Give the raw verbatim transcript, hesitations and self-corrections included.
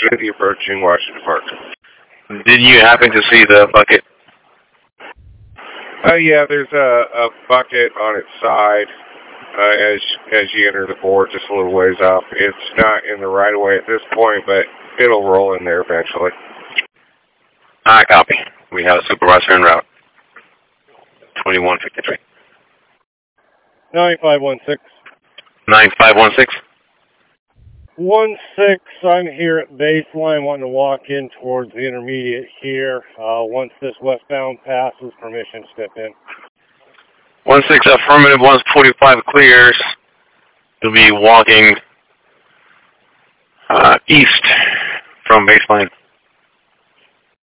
fifty approaching Washington Park. Did you happen to see the bucket? Oh, uh, yeah, there's a, a bucket on its side uh, as as you enter the board, just a little ways off. It's not in the right of way at this point, but it'll roll in there eventually. I copy. We have a supervisor en route. twenty-one fifty-three. nine five one six. nine five one six. one six, I'm here at baseline, wanting to walk in towards the intermediate here. Uh, once this westbound passes, permission to step in. one six, affirmative, one forty-five clears. You'll be walking uh, east from baseline.